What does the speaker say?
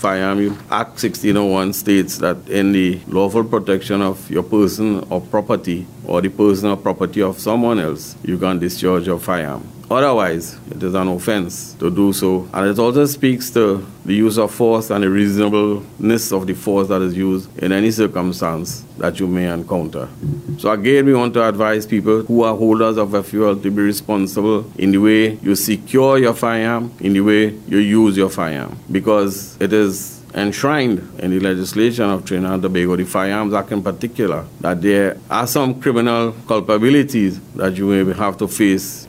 firearm, Act 1601 states that in the lawful protection of your person or property or the person or property of someone else, you can discharge your firearm. Otherwise, it is an offense to do so. And it also speaks to the use of force and the reasonableness of the force that is used in any circumstance that you may encounter. So again, we want to advise people who are holders of a fuel to be responsible in the way you secure your firearm, in the way you use your firearm, because it is enshrined in the legislation of Trinidad and Tobago, the Firearms Act in particular, that there are some criminal culpabilities that you may have to face